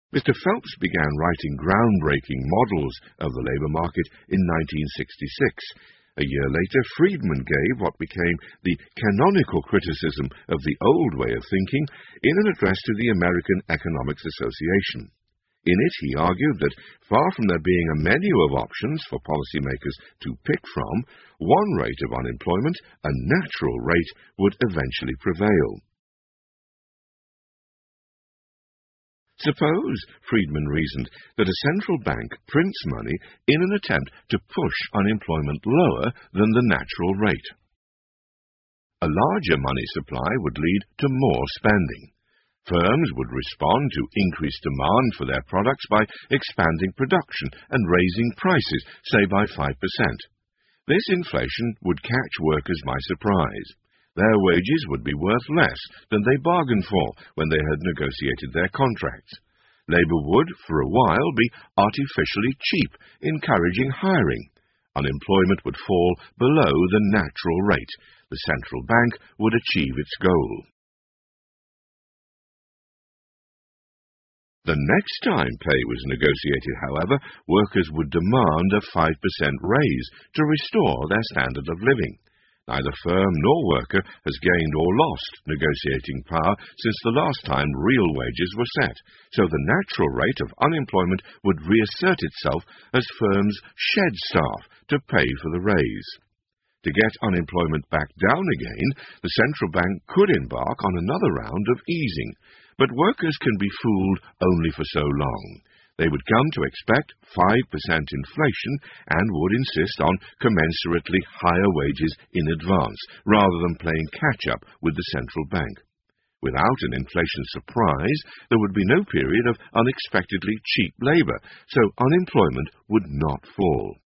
Mr. Phelps began writing groundbreaking models of the labour market in 1966. A year later, Friedman gave what became the canonical criticism of the old way of thinking in an address to the American Economics Association. In it, he argued that, far from there being a menu of options for policymakers to pick from, one rate of unemployment, a natural rate, would eventually prevail. Suppose, Friedman reasoned, that a central bank prints money in an attempt to push unemployment lower than the natural rate. A larger money supply would lead to more spending. Firms would respond to increased demand for their products by expanding production and raising prices, say by 5%. This inflation would catch workers by surprise. Their wages would be worth less than they bargained for when they had negotiated their contracts. Labour would, for a while, be artificially cheap, encouraging hiring. Unemployment would fall below the natural rate. The central bank would achieve its goal. The next time pay was negotiated, however, workers would demand a 5% raise to restore their standard of living. Neither firm nor worker has gained or lost negotiating power since the last time real wages were set, so the natural rate of unemployment would reassert itself as firms shed staff to pay for the raise. To get unemployment back down again, the central bank could embark on another round of easing, but workers can be fooled only for so long. They would come to expect 5% inflation and would insist on commensurately higher wages in advance, rather than playing catch-up with the central bank. Without an inflation surprise, there would be no period of unexpectedly cheap labour, so unemployment would not fall.